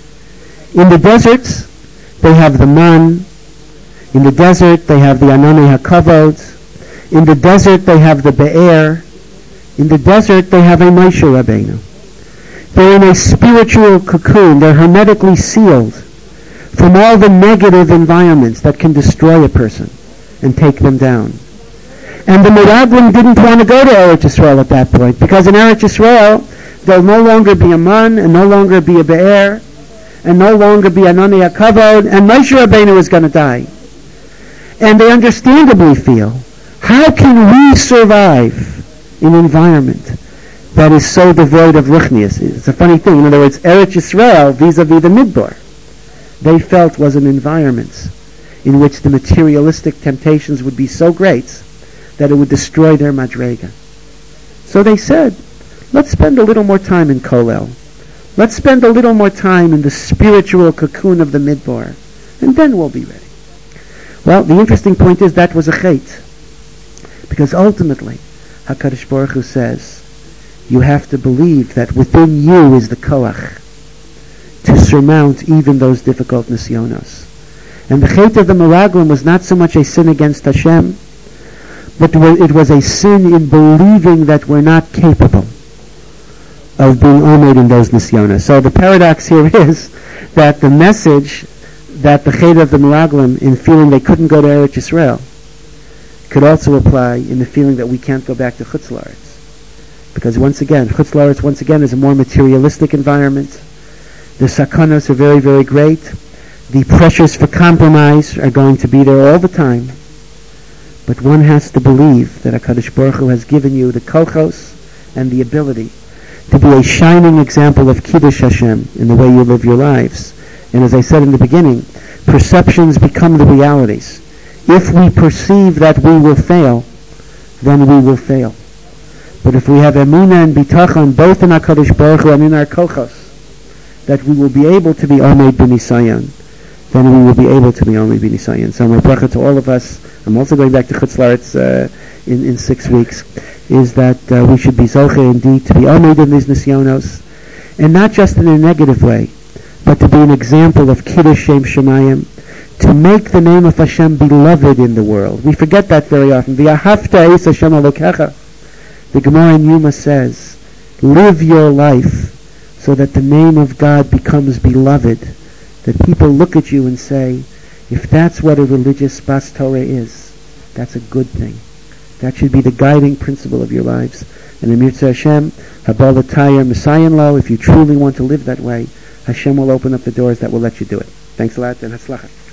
In the deserts, they have the man. In the desert, they have the Ananei HaKavod. In the desert, they have the Be'er. In the desert, they have a Moshe Rabbeinu. They're in a spiritual cocoon. They're hermetically sealed from all the negative environments that can destroy a person and take them down. And the Meraglim didn't want to go to Eretz Yisrael at that point, because in Eretz Yisrael, there'll no longer be a man, and no longer be a Be'er, and no longer be Ananei HaKavod, and Moshe Rabbeinu is going to die. And they understandably feel, how can we survive in an environment that is so devoid of ruchnius? It's a funny thing. In other words, Eretz Yisrael vis-a-vis the Midbar, they felt was an environment in which the materialistic temptations would be so great that it would destroy their madrega. So they said, let's spend a little more time in Kolel. Let's spend a little more time in the spiritual cocoon of the Midbar, and then we'll be ready. Well, the interesting point is that was a chet, because ultimately, HaKadosh Baruch Hu says, you have to believe that within you is the koach to surmount even those difficult nisyonos. And the chet of the Meraglim was not so much a sin against Hashem, but it was a sin in believing that we're not capable of being omed in those nisyonos. So the paradox here is that the message that the Cheder of the Meraglim, in feeling they couldn't go to Eretz Yisrael, could also apply in the feeling that we can't go back to Chutz La'aretz. Because once again, Chutz La'aretz once again is a more materialistic environment. The sakanos are very, very great. The pressures for compromise are going to be there all the time. But one has to believe that HaKadosh Baruch Hu has given you the kochos and the ability to be a shining example of Kiddush Hashem in the way you live your lives. And as I said in the beginning, perceptions become the realities. If we perceive that we will fail, then we will fail. But if we have emunah and bitachon both in HaKadosh Baruch Hu and in our kochos, that we will be able to be omed b'nisayon, then we will be able to be omed b'nisayon. So my bracha to all of us, I'm also going back to Chutz La'aretz in 6 weeks, is that we should be zoche indeed to be omed in these nisyonos, and not just in a negative way, but to be an example of Kiddush Shem Shemayim, to make the name of Hashem beloved in the world. We forget that very often. V'ahavta es Hashem Elokecha. The Gemara in Yuma says, live your life so that the name of God becomes beloved, that people look at you and say, if that's what a religious Bas Torah is, that's a good thing. That should be the guiding principle of your lives. And in Mirza Hashem, Habal Tayar Messiah Lo, if you truly want to live that way, Hashem will open up the doors that will let you do it. Thanks a lot, and Hatzlacha.